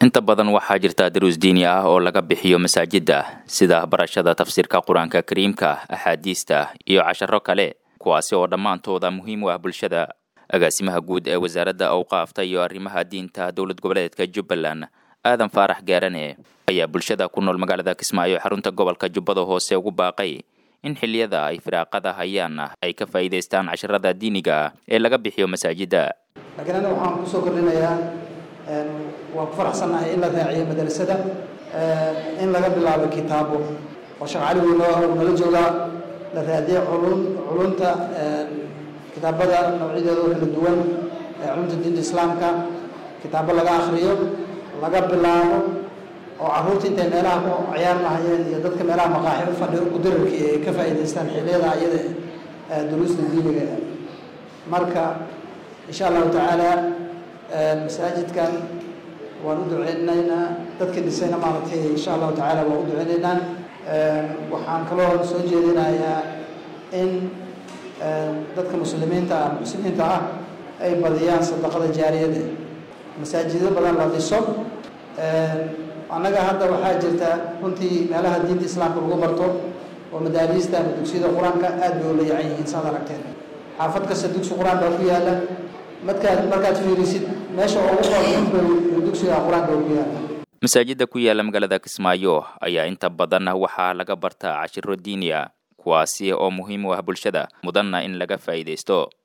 inta badan waxaa jirta daruus diini ah oo laga bixiyo masaajida sida barashada tafsiirka quraanka kariimka, axaadiista iyo casharo kale kuwaasi oo dhammaantooda muhiim u ah bulshada. Agaasimaha guud ee wasaaradda awqaafta iyo arrimaha diinta dowlad goboleedka Jubbaland Aadan Faarax Gaarane ayaa bulshada ku nool magaalada Kismaayo xarunta gobolka Jubbada Hoose ugu baaqay in xilliyada ay firaaqada hayaan ay ka faa'iideystaan casharada diiniga ee laga bixiyo masaajida. laakiin aniga waxaan ku soo kordhinayaa waan ku faraxsanahay in la raaciyo madrasada in laga bilaabo kitaabo oo Sheekh Cali nala jooga la raadiyo culunta kitaabada noocyadooda kala duwan culunta diinta islaamka kitaabo laga akhriyo laga bilaabo oo carruurta intay meelaha ku ciyaar lahayeen iyo dadka meelaha maqaaxi u fadhiyo ku dirarkii ay ka faa'iideystaan xilliyada ayada duruusta diiniga. marka insha Allah ta'ala masaajidkan waan u duceynaynaa dadka dhisayna maartay insha Allah ta'ala waan u duceynaynaa. waxaan kaloo soo jeedinayaa in dadka muslimiinta ah ay badiyaan sadaqada jaariyada masaajidada badan la dhiso. annaga hadda waxaa jirta runtii meelaha diinta islaamka lagu barto oo madaarista ama dugsiyada quraanka aad bay u leeyahay in saad aragteen xaafad kasta dugsi quraan baa ku yaala markaad fiirisid meesha ugu qoran dugsiga quraanka ku yaala. masaajida ku yaala magaalada Kismaayo ayaa inta badan waxaa laga bartaa cashiro diini ah kuwaasi oo muhiim u ah bulshada mudanna in laga faa'iideysto.